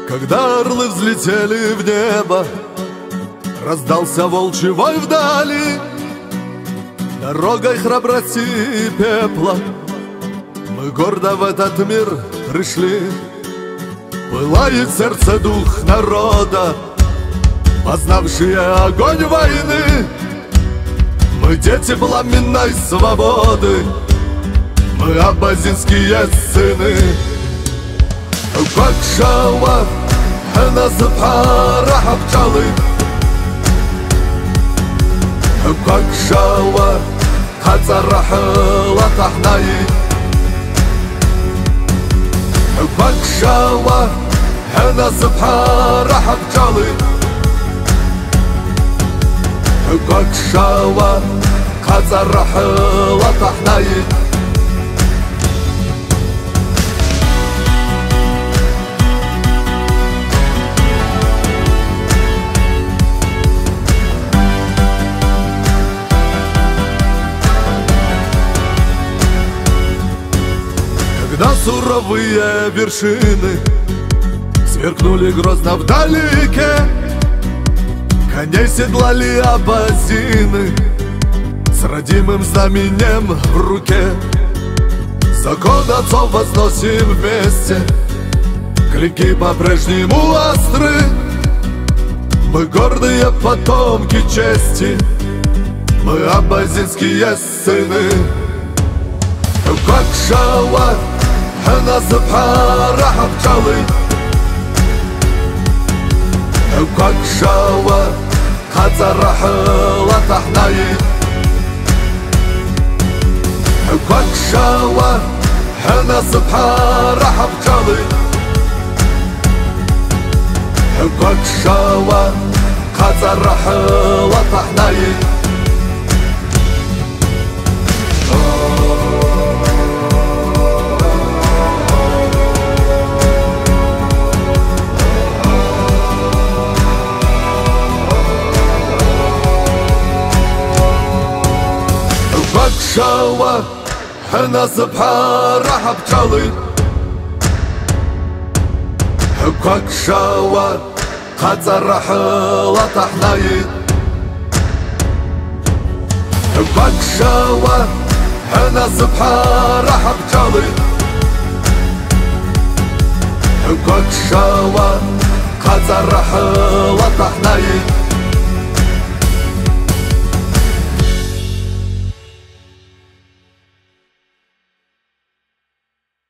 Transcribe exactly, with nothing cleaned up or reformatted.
Когда орлы взлетели в небо, раздался волчий вой вдали. Дорогой храброты и пепла мы гордо в этот мир пришли. Пылает сердце дух народа, познавшие огонь войны. Мы дети пламенной свободы, мы абазинские сыны. Как шава нас бхара пчелы, как шава хацарахла тахнаи, как шава нас бхара пчелы, как шава хацарахла тахнаи. Когда суровые вершины сверкнули грозно вдалеке, коней седлали абазины с родимым знаменем в руке. Закон отцов возносим вместе, клинки по-прежнему остры. Мы гордые потомки чести, мы абазинские сыны. Как шава нас бхара пчелы, как шава хацарахла тахнаи, как шава нас бхара пчелы, как шава хацарахла тахнаи. Как шава нас бхара пчелы, как шава хацарахла тахнаи, как шава нас бхара пчелы, как шава хацарахла тахнаи.